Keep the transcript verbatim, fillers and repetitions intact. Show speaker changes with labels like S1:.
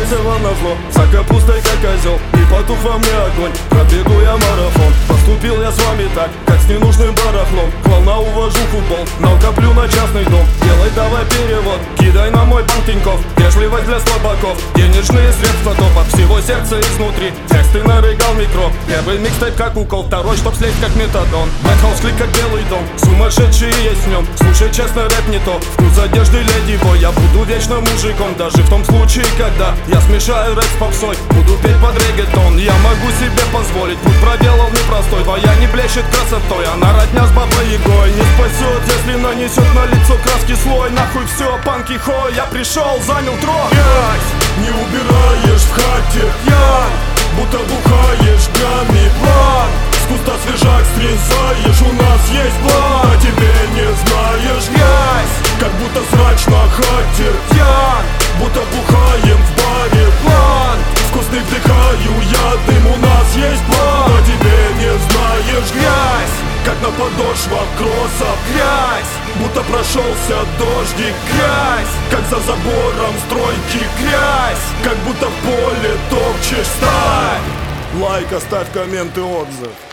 S1: третьего назло, за капустой как козел, и потух во мне огонь. Пробегу я марафон, поступил я с вами так, как с ненужным барахлом. Клал на уважуху бол, но коплю на частный дом. Делай давай перевод, кидай на мой банк Тинькофф. Вежливость для слабаков, денежные средства топ. От всего сердца изнутри, тексты нарыгал микро. Первый микстейп как укол, второй чтоб слезть как метадон. Бэтхаус клик как белый дом, сумасшедший есть в нем. Слушай честно, рэп не то, вкус одежды леди бой. Я буду вечно мужиком, даже в том случае, когда я смешаю рэп с попсой. Буду петь под реггетон, я могу себе позволить. Путь проделал непростой, твоя не блещет красотой. Она родня с бабой Егой, не спасет, если нанесет на лицо краски слой. Нахуй все, панки хой, я пришел, занял трон.
S2: Грязь не убираешь в хате, пьян, будто бухаешь грамми план. С куста свежак срезаешь, у нас есть план. А тебе не знаешь, грязь, как будто срач на хате, пьян, будто бухаем в баре план. Вкусный вдыхаю я дым, у нас есть план. А тебе не знаешь, грязь, как на подошвах кроссов, грязь, будто прошелся дождик, грязь, как за забором стройки, грязь, как будто в поле топчешь сталь.
S1: Лайк, оставь коммент и отзыв.